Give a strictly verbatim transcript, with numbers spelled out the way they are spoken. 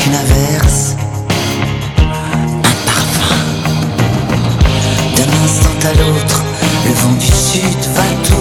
qu'une averse, un parfum. D'un instant à l'autre, le vent du sud va tout